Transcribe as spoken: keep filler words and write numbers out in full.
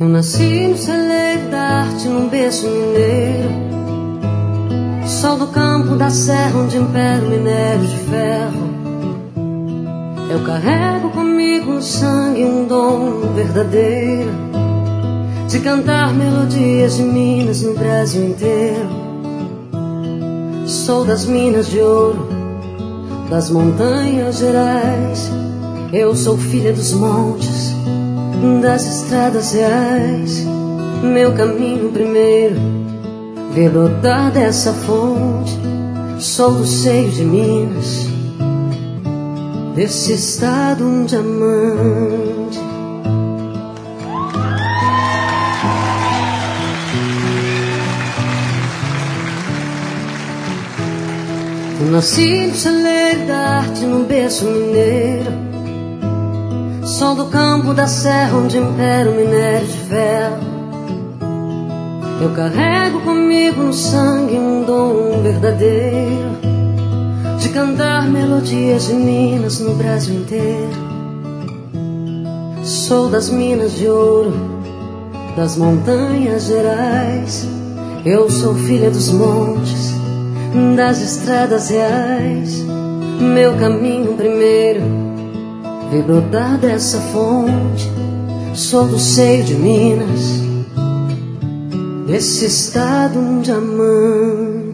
Eu nasci no celeiro da arte, num berço mineiro. Sol do campo da serra, onde impera o minério de ferro. Eu carrego comigo no sangue um dom verdadeiro de cantar melodias de Minas no Brasil inteiro. Sou das Minas de Ouro, das Montanhas Gerais. Eu sou filha dos montes, das estradas reais. Meu caminho primeiro, ver brotar dessa fonte. Sou do seio de Minas, desse estado um diamante. Eu nasci no celeiro da arte, num berço mineiro. Sol do campo da serra, onde impera o minério de ferro. Eu carrego comigo no sangue um dom verdadeiro de cantar melodias de Minas no Brasil inteiro. Sou das Minas de Ouro, das Montanhas Gerais. Eu sou filha dos montes, das estradas reais. Meu caminho primeiro, ver brotar dessa fonte. Sou do seio de Minas, desse estado um diamante.